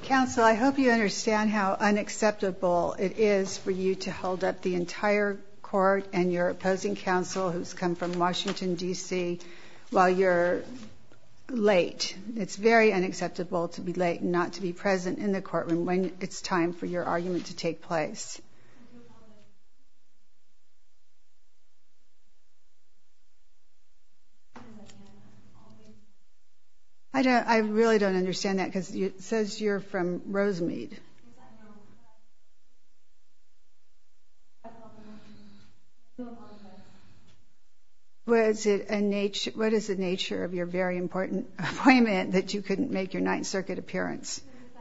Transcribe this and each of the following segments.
Counsel, I hope you understand how unacceptable it is for you to hold up the entire court and your opposing counsel who's come from Washington, D.C., while you're late. It's very unacceptable to be late and not to be present in the courtroom when it's time for your argument to take place. I really don't understand that because it says you're from Rosemead. What is the nature of your very important appointment that you couldn't make your Ninth Circuit appearance?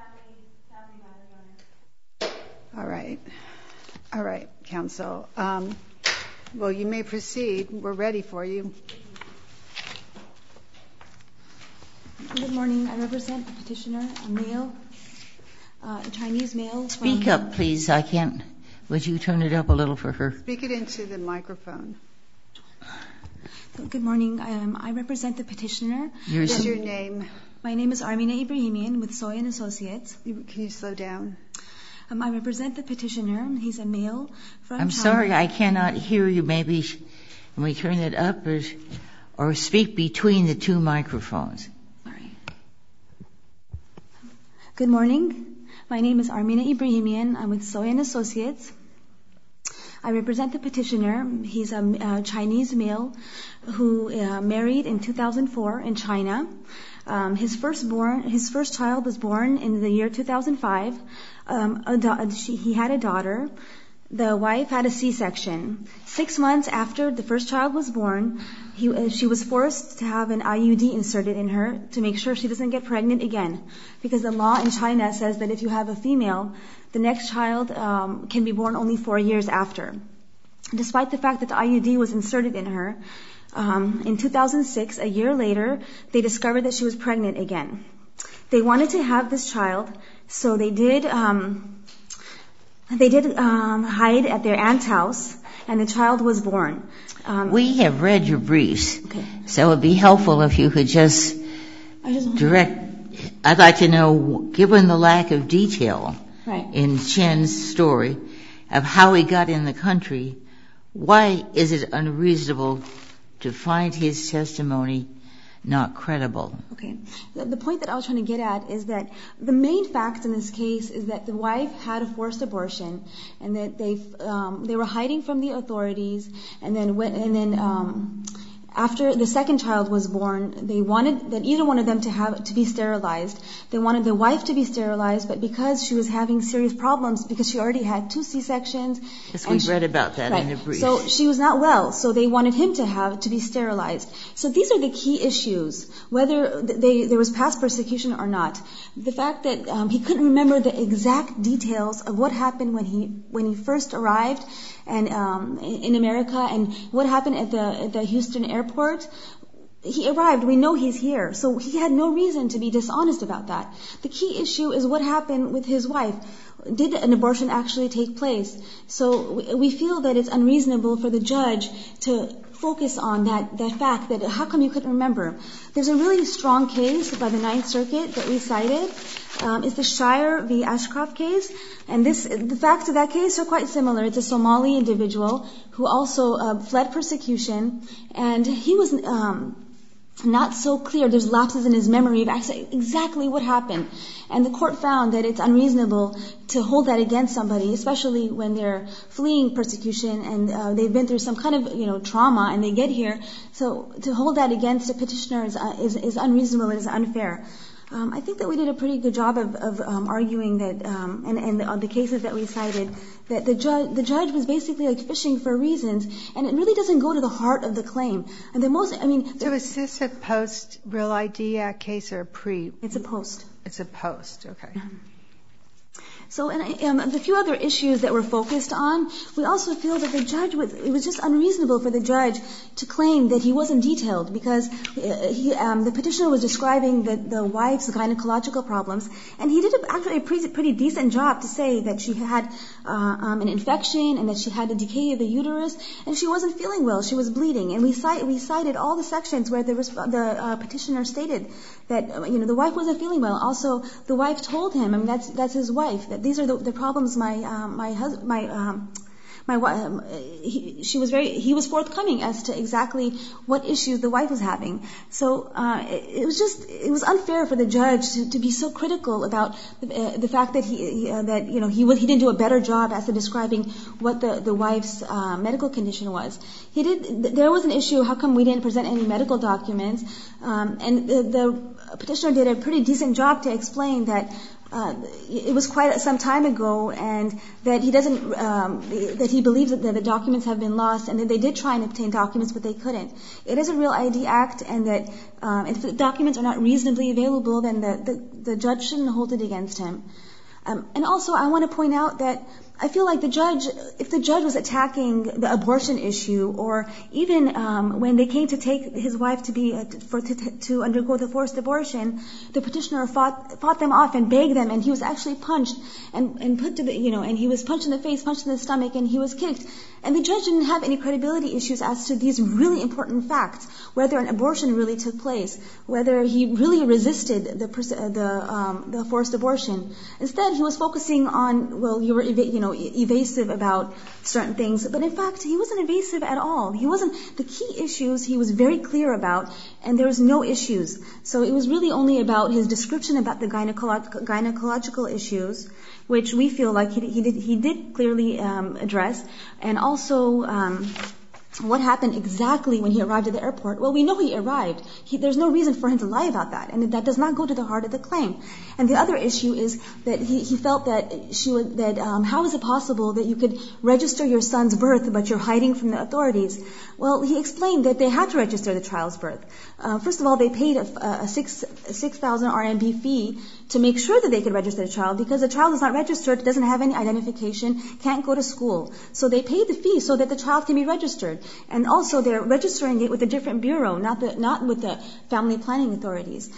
All right, counsel. Well, you may proceed. We're ready for you. Good morning. I represent the petitioner, a male, a Chinese male. Speak up, please. I can't. Would you turn it up a little for her? Speak it into the microphone. Good morning. I represent the petitioner. What's your name? My name is Armina Ibrahimian with Soy & Associates. Can you slow down? I represent the petitioner. He's a male from China. I'm sorry, I cannot hear you. Maybe when we turn it up or speak between the two microphones. Good morning. My name is Armina Ibrahimian. I'm with Soy & Associates. I represent the petitioner. He's a Chinese male who married in 2004 in China. His first child was born in the year 2005. He had a daughter. The wife had a C-section. 6 months after the first child was born, she was forced to have an IUD inserted in her to make sure she doesn't get pregnant again. Because the law in China says that if you have a female, the next child can be born only 4 years after. Despite the fact that the IUD was inserted in her, in 2006, a year later, they discovered that she was pregnant again. They wanted to have this child, so they did hide at their aunt's house, and the child was born. We have read your briefs, okay. So it would be helpful if you could just direct. I'd like to know, given the lack of detail in Chen's story of how he got in the country, why is it unreasonable to find his testimony not credible? Okay. The point that I was trying to get at is that the main fact in this case is that the wife had a forced abortion, and that they were hiding from the authorities, and then after the second child was born, they wanted that either one of them to be sterilized. They wanted the wife to be sterilized, but because she was having serious problems, because she already had 2 C-sections. Yes, we've read about that in the briefs. So she was not well, so they wanted him to be sterilized. So these are the key issues, whether there was past persecution or not. The fact that he couldn't remember the exact details of what happened when he first arrived and in America, and what happened at the Houston airport. He arrived. We know he's here. So he had no reason to be dishonest about that. The key issue is what happened with his wife. Did an abortion actually take place? So we feel that it's unreasonable for the judge to focus on that fact, that how come you couldn't remember? There's a really strong case by the Ninth Circuit that we cited. It's the Shire v. Ashcroft case. And the facts of that case are quite similar. It's a Somali individual who also fled persecution, and he was not so clear. There's lapses in his memory of exactly what happened. And the court found that it's unreasonable to hold that against somebody, especially when they're fleeing persecution and they've been through some kind of trauma and they get here. So to hold that against a petitioner is unreasonable and is unfair. I think that we did a pretty good job of arguing that, and on the cases that we cited, that the judge was basically like fishing for reasons, and it really doesn't go to the heart of the claim. And so is this a post Real ID Act case or a pre? It's a post. It's a post. Okay. So, and the few other issues that were focused on, we also feel that it was just unreasonable for the judge to claim that he wasn't detailed, because the petitioner was describing the wife's gynecological problems, and he did actually a pretty decent job to say that she had an infection and that she had a decay of the uterus, and she wasn't feeling well. She was bleeding, and we cited all the sections where the petitioner stated that the wife wasn't feeling well. Also, the wife told him, I mean, that's his wife, that these are the problems he was forthcoming as to exactly what issues the wife was having. So it was unfair for the judge to be so critical about the fact that he didn't do a better job as to describing what the wife's medical condition was. There was an issue, how come we didn't present any medical documents? And the petitioner did a pretty decent job to explain that it was quite some time ago, and that that he believes that the documents have been lost, and that they did try and obtain documents, but they couldn't. It is a Real ID Act, and that if the documents are not reasonably available, then the judge shouldn't hold it against him. And also, I want to point out that I feel like if the judge was attacking the abortion issue, or even when they came to take his wife to undergo the forced abortion, the petitioner fought them off and begged them, and he was actually punched and put to and he was punched in the face, punched in the stomach, and he was kicked. And the judge didn't have any credibility issues as to these really important facts, whether an abortion really took place, whether he really resisted the forced abortion. Instead, he was focusing on, well, you were evasive about certain things, but in fact he wasn't evasive at all. The key issues he was very clear about, and there was no issues. So it was really only about his description about the gynecological issues, which we feel like he did clearly address, and also what happened exactly when he arrived at the airport. Well, we know he arrived. There's no reason for him to lie about that, and that does not go to the heart of the claim. And the other issue is that he felt that how is it possible that you could register your son's birth but you're hiding from the authorities? Well, he explained that they had to register the child's birth. First of all, they paid a 6,000 RMB fee to make sure that they could register the child, because the child is not registered, doesn't have any identification, can't go to school. So they paid the fee so that the child can be registered. And also they're registering it with a different bureau, not with the family planning authorities.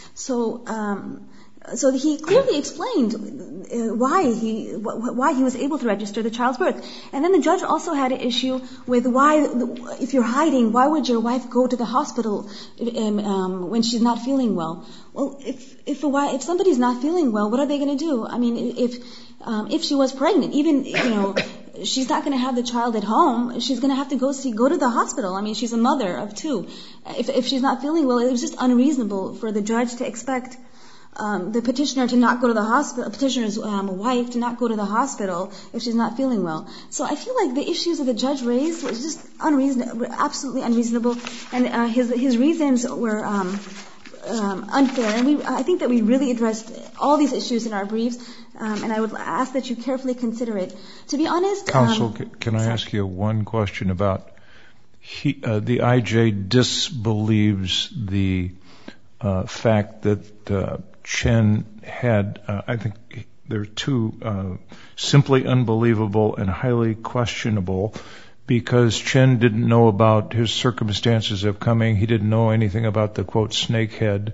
So he clearly explained why he was able to register the child's birth. And then the judge also had an issue with if you're hiding, why would your wife go to the hospital when she's not feeling well? Well, if somebody's not feeling well, what are they going to do? I mean, if she was pregnant, even she's not going to have the child at home. She's going to have to go to the hospital. I mean, she's a mother of two. If she's not feeling well, it was just unreasonable for the judge to expect the petitioner to not go to the hospital, petitioner's wife to not go to the hospital if she's not feeling well. So I feel like the issues that the judge raised was just unreasonable, absolutely unreasonable, and his reasons were unfair. And I think that we really addressed all these issues in our briefs, and I would ask that you carefully consider it. To be honest, Counsel, can I ask you one question about the IJ disbelieves the fact that Chen had, I think there are two, simply unbelievable and highly questionable, because Chen didn't know about his circumstances of coming. He didn't know anything about the, quote, snakehead.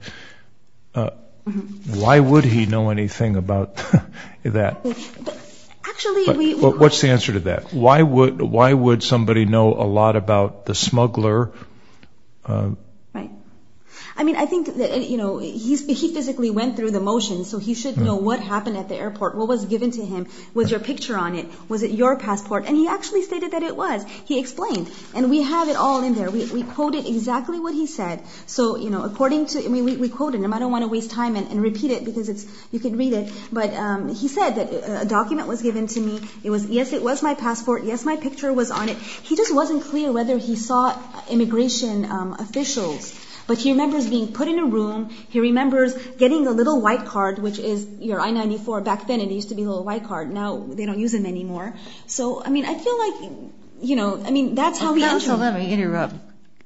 Why would he know anything about that? Actually, what's the answer to that? Why would somebody know a lot about the smuggler? Right. I mean, I think that, he physically went through the motions, so he should know what happened at the airport, what was given to him, was your picture on it, was it your passport? And he actually stated that it was. He explained. And we have it all in there. We quoted exactly what he said. So, according to, we quoted him. I don't want to waste time and repeat it because you can read it. But he said that a document was given to me. It was my passport. Yes, my picture was on it. He just wasn't clear whether he saw immigration officials. But he remembers being put in a room. He remembers getting a little white card, which is your I-94. Back then, it used to be a little white card. Now, they don't use them anymore. So, I mean, I feel like, that's how he entered. Counsel, let me interrupt.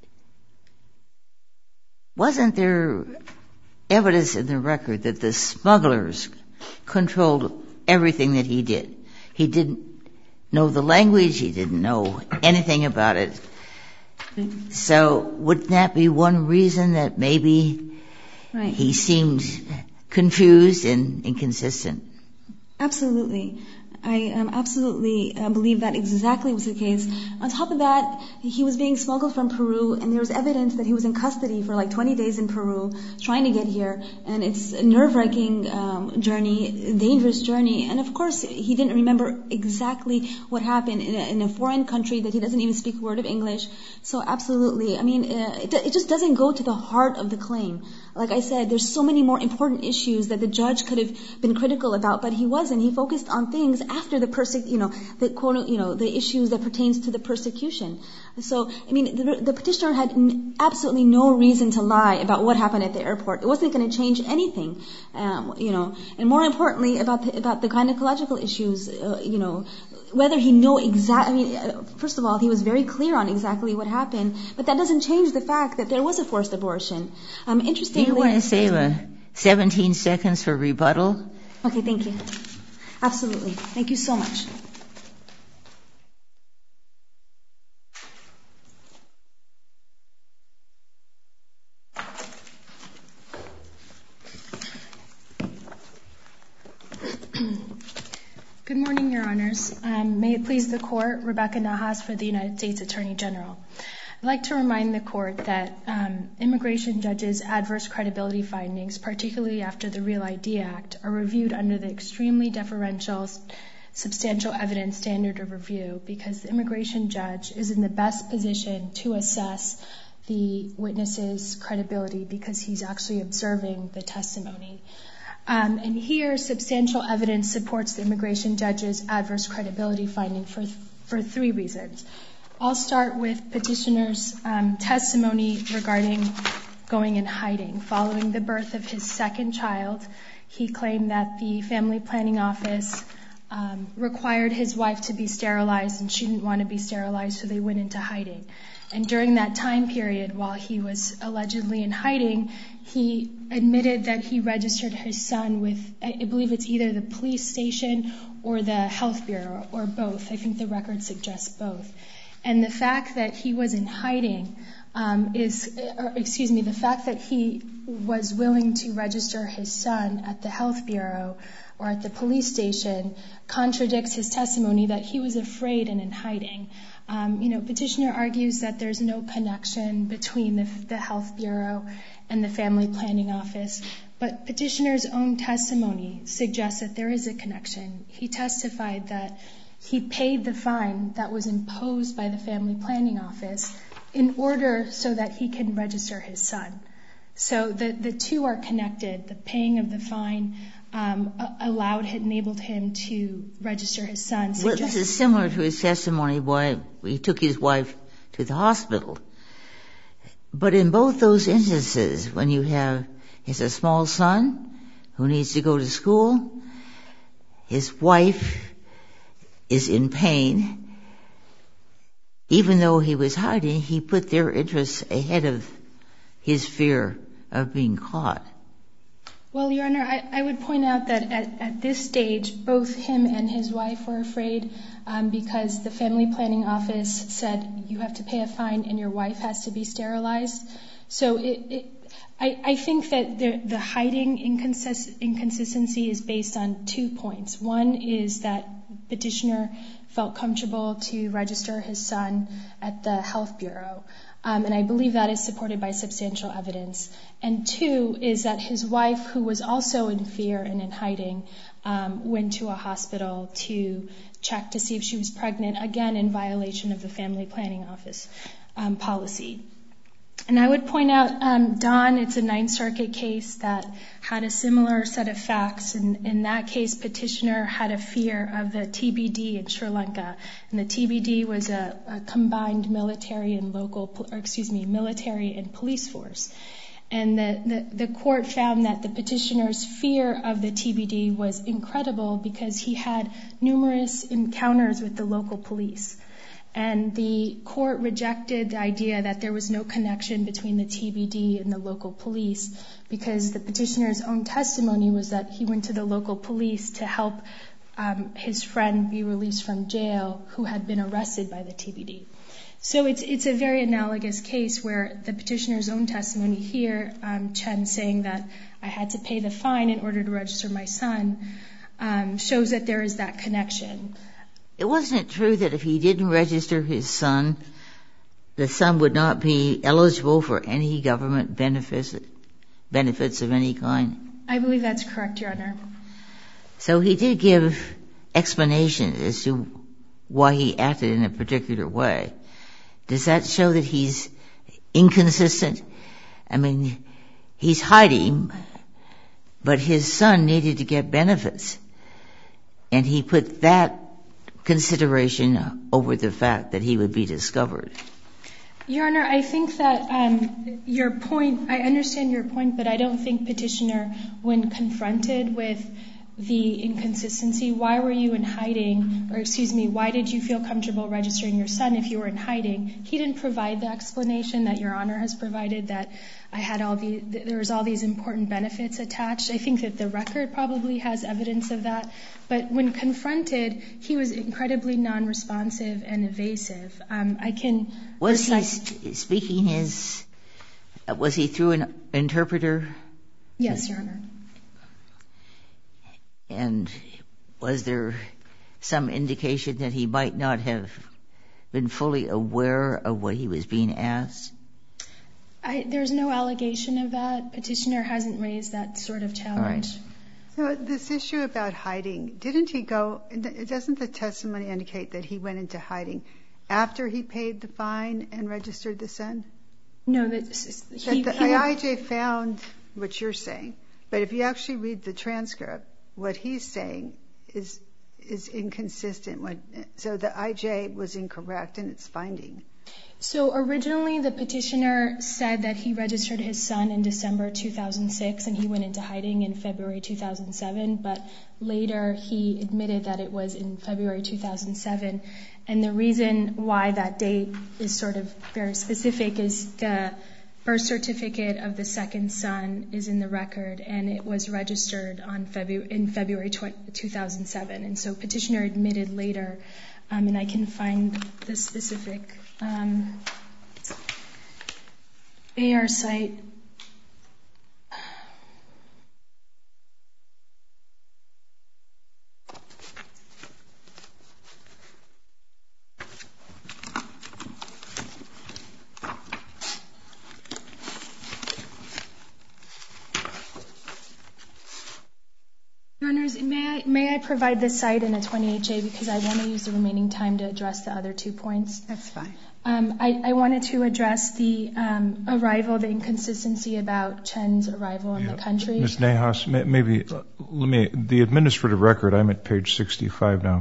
Wasn't there evidence in the record that the smugglers controlled everything that he did. He didn't know the language. He didn't know anything about it. So wouldn't that be one reason that maybe he seemed confused and inconsistent? Absolutely. I absolutely believe that exactly was the case. On top of that, he was being smuggled from Peru, and there was evidence that he was in custody for like 20 days in Peru trying to get here. And it's a nerve-wracking journey, a dangerous journey. And of course, he didn't remember exactly what happened in a foreign country that he doesn't even speak a word of English. So absolutely. I mean, it just doesn't go to the heart of the claim. Like I said, there's so many more important issues that the judge could have been critical about, but he wasn't. He focused on things after the issues that pertains to the persecution. So, I mean, the petitioner had absolutely no reason to lie about what happened at the airport. It wasn't going to change anything, And more importantly, about the gynecological issues, whether he know first of all, he was very clear on exactly what happened, but that doesn't change the fact that there was a forced abortion. Interestingly, do you want to save 17 seconds for rebuttal? Okay, thank you. Absolutely. Thank you so much. Good morning, Your Honors. May it please the Court, Rebecca Nahas for the United States Attorney General. I'd like to remind the Court that immigration judges' adverse credibility findings, particularly after the Real ID Act, are reviewed under the extremely deferential substantial evidence standard of review because the immigration judge is in the best position to assess the witness's credibility because he's actually observing the testimony. And here, substantial evidence supports the immigration judge's adverse credibility finding for three reasons. I'll start with petitioner's testimony regarding going in hiding. Following the birth of his second child, he claimed that the family planning office required his wife to be sterilized, and she didn't want to be sterilized, so they went into hiding. And during that time period, while he was allegedly in hiding, he admitted that he registered his son with, I believe it's either the police station or the health bureau, or both. I think the record suggests both. And the fact that he was in hiding the fact that he was willing to register his son at the health bureau or at the police station contradicts his testimony that he was afraid and in hiding. Petitioner argues that there's no connection between the health bureau and the family planning office, but petitioner's own testimony suggests that there is a connection. He testified that he paid the fine that was imposed by the family planning office in order so that he can register his son. So the two are connected. The paying of the fine enabled him to register his son. Well, this is similar to his testimony why he took his wife to the hospital. But in both those instances, when you have a small son who needs to go to school, his wife is in pain, even though he was hiding, he put their interests ahead of his fear of being caught. Well, Your Honor, I would point out that at this stage, both him and his wife were afraid because the family planning office said you have to pay a fine and your wife has to be sterilized. So I think that the hiding inconsistency is based on 2 points. One is that petitioner felt comfortable to register his son at the health bureau. And I believe that is supported by substantial evidence. And 2 is that his wife, who was also in fear and in hiding, went to a hospital to check to see if she was pregnant, again in violation of the family planning office policy. And I would point out Don, it's a Ninth Circuit case that had a similar set of facts. And in that case, petitioner had a fear of the TBD in Sri Lanka. And the TBD was a combined military and police force. And the court found that the petitioner's fear of the TBD was incredible because he had numerous encounters with the local police. And the court rejected the idea that there was no connection between the TBD and the local police because the petitioner's own testimony was that he went to the local police to help his friend be released from jail who had been arrested by the TBD. So it's a very analogous case where the petitioner's own testimony here, Chen saying that I had to pay the fine in order to register my son, shows that there is that connection. It wasn't true that if he didn't register his son, the son would not be eligible for any government benefits of any kind? I believe that's correct, Your Honor. So he did give explanation as to why he acted in a particular way. Does that show that he's inconsistent? I mean, he's hiding, but his son needed to get benefits, and he put that consideration over the fact that he would be discovered. Your Honor, I think that your point, I understand your point, but I don't think petitioner, when confronted with the inconsistency, why were you in hiding, or excuse me, why did you feel comfortable registering your son if you were in hiding? He didn't provide the explanation that Your Honor has provided, that I had there was all these important benefits attached. I think that the record probably has evidence of that. But when confronted, he was incredibly non-responsive and evasive. Was he speaking was he through an interpreter? Yes, Your Honor. And was there some indication that he might not have been fully aware of what he was being asked? There's no allegation of that. Petitioner hasn't raised that sort of challenge. So this issue about hiding, didn't he go, doesn't the testimony indicate that he went into hiding after he paid the fine and registered the son? No, the IJ found what you're saying, but if you actually read the transcript, what he's saying is inconsistent. So the IJ was incorrect in its finding. So originally the petitioner said that he registered his son in December 2006 and he went into hiding in February 2007, but later he admitted that it was in February 2007. And the reason why that date is sort of very specific is the birth certificate of the second son is in the record, and it was registered in February 2007. And so petitioner admitted later, and I can find the specific AR site. Your Honors, may I provide this site in a 28J because I want to use the remaining time to address the other 2 points? That's fine. I wanted to address the arrival, the inconsistency about Chen's arrival in the country. Ms. Nahas, maybe the administrative record, I'm at page 65 now.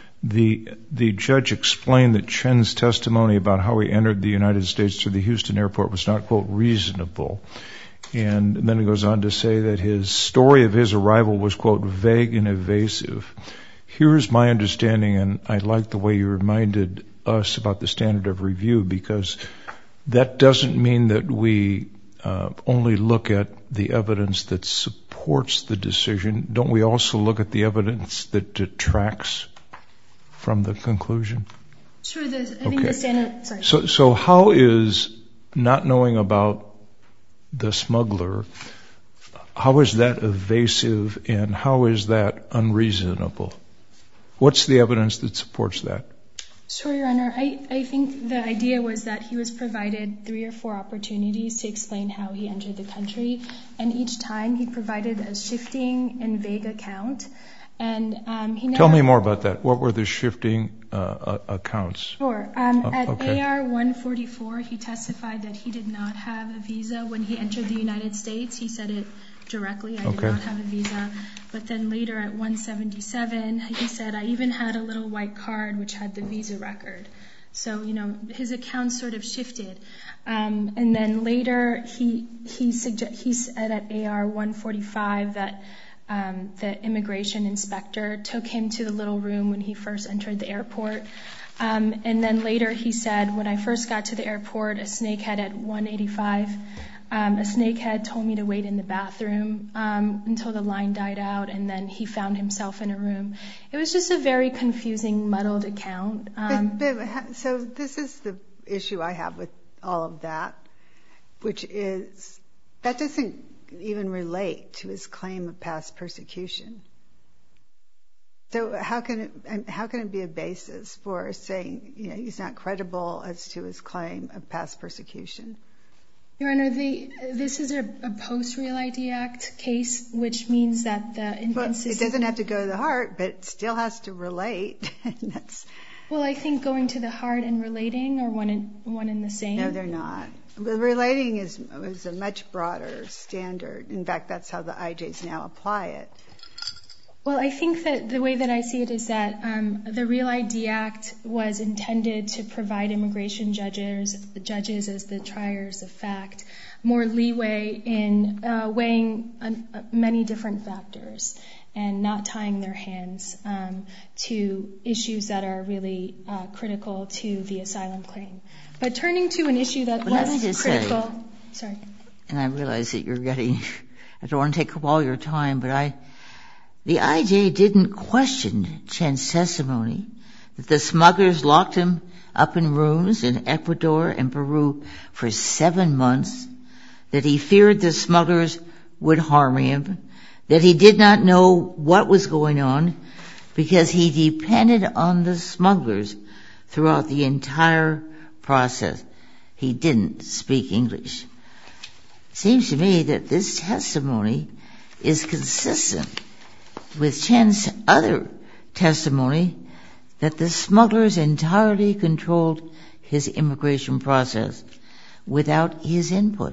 The judge explained that Chen's testimony about how he entered the United States through the Houston airport was not, quote, reasonable. And then it goes on to say that his story of his arrival was, quote, vague and evasive. Here's my understanding, and I like the way you reminded us about the standard of review, because that doesn't mean that we only look at the evidence that supports the decision. Don't we also look at the evidence that detracts from the conclusion? Sure, I think the standard, sorry. So how is not knowing about the smuggler, how is that evasive and how is that unreasonable? What's the evidence that supports that? Sure, Your Honor. I think the idea was that he was provided 3 or 4 opportunities to explain how he entered the country, and each time he provided a shifting and vague account. And he never... Tell me more about that. What were the shifting accounts? Sure. At AR 144, he testified that he did not have a visa when he entered the United States. He said it directly, I did not have a visa. But then later at 177, he said, I even had a little white card which had the visa record. So, his account sort of shifted. And then later he said at AR 145 that the immigration inspector took him to the little room when he first entered the airport. And then later he said, when I first got to the airport, a snakehead at 185 a snakehead told me to wait in the bathroom until the line died out, and then he found himself in a room. It was just a very confusing, muddled account. So this is the issue I have with all of that, which is that doesn't even relate to his claim of past persecution. So how can it be a basis for saying, he's not credible as to his claim of past persecution? Your Honor, this is a post-Real ID Act case, which means that the inconsistency... It doesn't have to go to the heart, but it still has to relate. Well, I think going to the heart and relating are one and the same. No, they're not. The relating is a much broader standard. In fact, that's how the IJs now apply it. Well, I think that the way that I see it is that the Real ID Act was intended to provide immigration judges as the triers of fact more leeway in weighing many different factors and not tying their hands to issues that are really critical to the asylum claim. But turning to an issue that was critical... Sorry. And I realize that you're getting... I don't want to take up all your time, but the IJ didn't question Chen's testimony that the smugglers locked him up in rooms in Ecuador and Peru for 7 months, that he feared the smugglers would harm him, that he did not know what was going on because he depended on the smugglers throughout the entire process. He didn't speak English. It seems to me that this testimony is consistent with Chen's other testimony that the smugglers entirely controlled his immigration process without his input.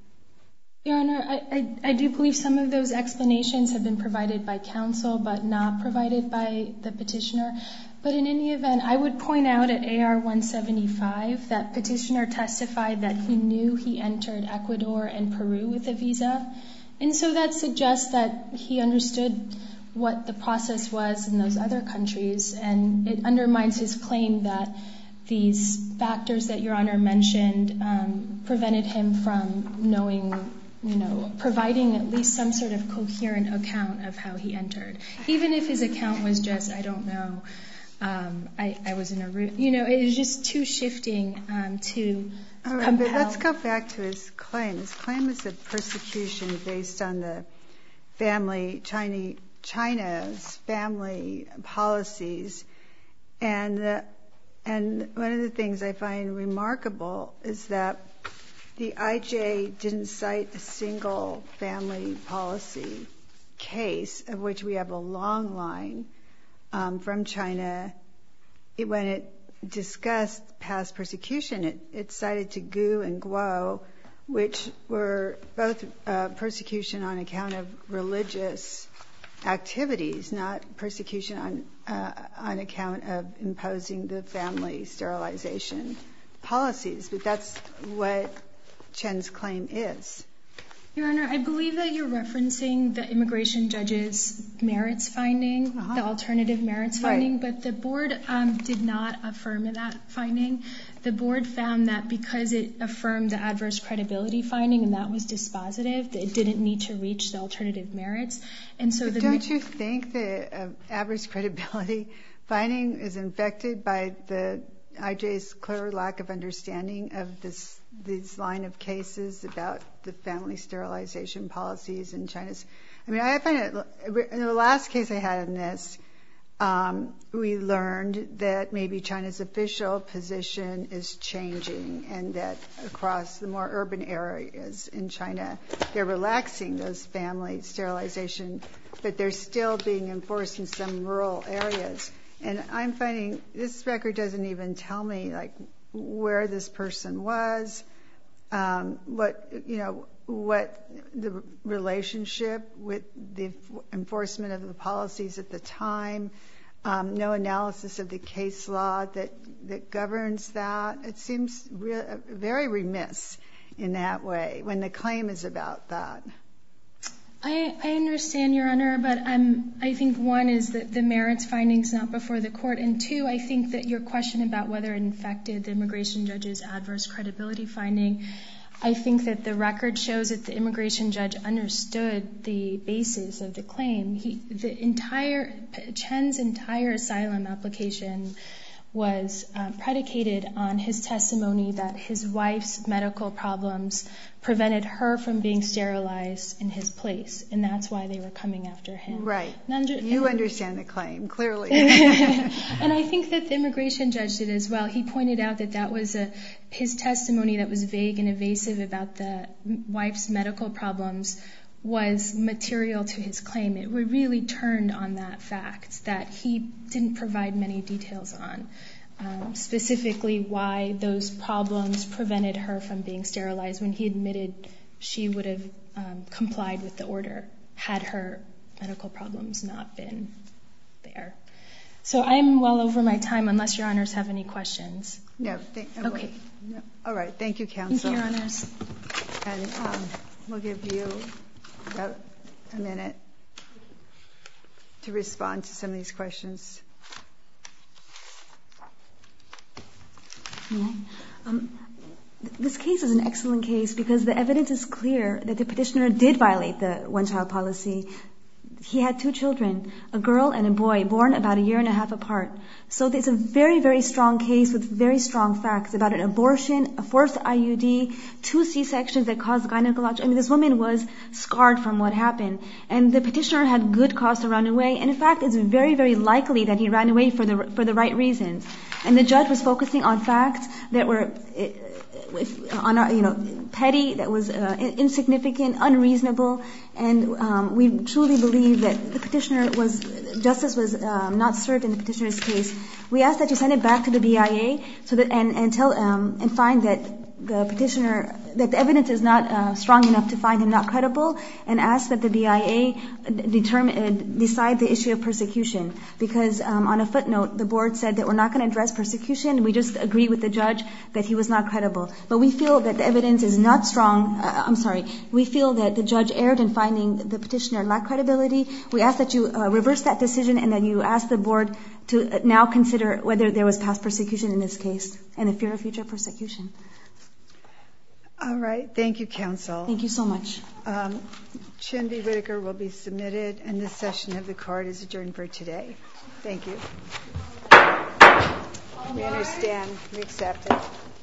Your Honor, I do believe some of those explanations have been provided by counsel but not provided by the petitioner. But in any event, I would point out at AR 175 that petitioner testified that he knew he entered Ecuador and Peru with a visa. And so that suggests that he understood what the process was in those other countries, and it undermines his claim that these factors that Your Honor mentioned prevented him from knowing, providing at least some sort of coherent account of how he entered. Even if his account was just, I don't know, I was in a room, it was just too shifting to compel. All right, but let's go back to his claim. His claim is of persecution based on the China's family policies, and one of the things I find remarkable is that the IJ didn't cite a single family policy case, of which we have a long line from China. When it discussed past persecution, it cited to Gu and Guo, which were both persecution on account of religious activities, not persecution on account of imposing the family sterilization policies. But that's what Chen's claim is. Your Honor, I believe that you're referencing the immigration judge's merits finding, the alternative merits finding, but the board did not affirm that finding. The board found that because it affirmed the adverse credibility finding and that was dispositive, that it didn't need to reach the alternative merits. And so don't you think the adverse credibility finding is infected by the IJ's clear lack of understanding of these line of cases about the family sterilization policies in China's? I mean, I find it, in the last case I had in this, we learned that maybe China's official position is changing and that across the more urban areas in China, they're relaxing those family sterilization, but they're still being enforced in some rural areas. And I'm finding this record doesn't even tell me like where this person was, what the relationship with the enforcement of the policies at the time, no analysis of the case law that governs that. It seems very remiss in that way when the claim is about that. I understand, Your Honor, but I think one is that the merits findings not before the court, and two, I think that your question about whether it infected the immigration judge's adverse credibility finding, I think that the record shows that the immigration judge understood the basis of the claim. Chen's entire asylum application was predicated on his testimony that his wife's medical problems prevented her from being sterilized in his place, and that's why they were coming after him. Right. You understand the claim, clearly. And I think that the immigration judge did as well. He pointed out that that was his testimony that was vague and evasive about the wife's medical problems was material to his claim. It really turned on that fact that he didn't provide many details on, specifically why those problems prevented her from being sterilized when he admitted she would have complied with the order had her medical problems not been there. So I'm well over my time unless Your Honors have any questions. No. Okay. No. All right. Thank you, Counsel. Thank you, Your Honors. And we'll give you about a minute to respond to some of these questions. This case is an excellent case because the evidence is clear that the petitioner did violate the one-child policy. He had 2 children, a girl and a boy, born about a year and a half apart. So it's a very, very strong case with very strong facts about an abortion, a forced IUD, 2 C-sections that caused gynecological... I mean, this woman was scarred from what happened. And the petitioner had good cause to run away. And in fact, it's very, very likely that he ran away for the right reasons. And the judge was focusing on facts that were... petty, that was insignificant, unreasonable, and we truly believe that the petitioner justice was not served in the petitioner's case. We ask that you send it back to the BIA so that and find that the petitioner, that the evidence is not strong enough to find him not credible, and ask that the BIA decide the issue of persecution. Because on a footnote, the board said that we're not going to address persecution. We just agree with the judge that he was not credible. But we feel that the evidence is not strong. We feel that the judge erred in finding the petitioner lacked credibility. We ask that you reverse that decision and that you ask the board to now consider whether there was past persecution in this case and the fear of future persecution. All right. Thank you, Counsel. Thank you so much. Chen v. Whitaker will be submitted, and this session of the court is adjourned for today. Thank you. We understand. We accept it.